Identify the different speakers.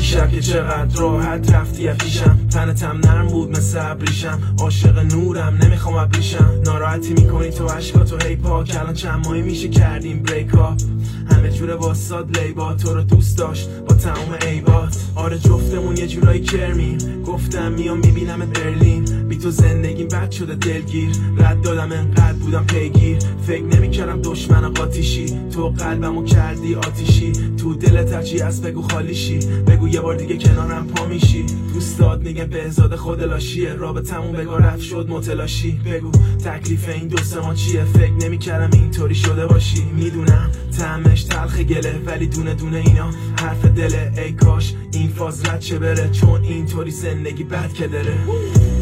Speaker 1: دیشب که چقدر راحت رفتی پیشم، تنتم نرم بود مثل ابریشم، عاشق نورم نمیخوام ابریشم. ناراحتی میکنی تو عشقاتو هی پاک، الان چند ماهی میشه کردیم بریک اپ، همه جوره واساد لیبا، تو رو دوست داشت با تمام عیبات. آره جفتمون یه جورایی کرمیم، گفتم میام میبینم برلین، بی تو زندگیم بد شده دلگیر، رد دادم انقدر بودم پیگیر، فکر نمیکردم دشمن قاطیشی، تو قلبمو کردی آتیشی، تو دلت هرچی از بگو خالیشی، بگو یه بار دیگه کنارم پا میشی. دوستات میگه بهزاد خودلاشیه، رابطمون بگو رفت شد متلاشی، بگو تکلیف این دو سه ما چیه، فکر نمیکردم اینطوری شده باشی. میدونم طعمش تلخ گله، ولی دونه دونه اینا حرف دله، ای کاش این فاز رد چه بره، چون اینطوری زندگی بد که داره.